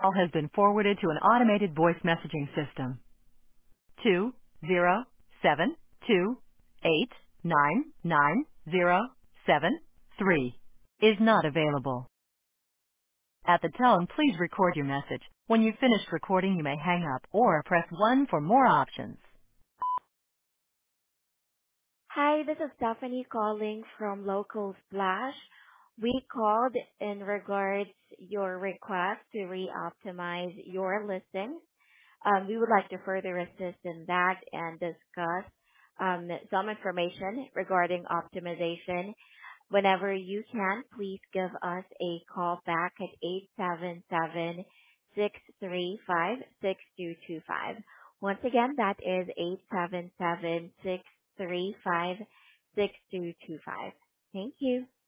Call has been forwarded to an automated voice messaging system. 207289907 is not available. At the tone, please record your message. When you've finished recording, you may hang up or press 1 for more options. Hi, this is Stephanie calling from Local Splash. We called in regards your request to re-optimize your listing. We would like to further assist in that and discuss some information regarding optimization. Whenever you can, please give us a call back at 877-635-6225. Once again, that is 877-635-6225. Thank you.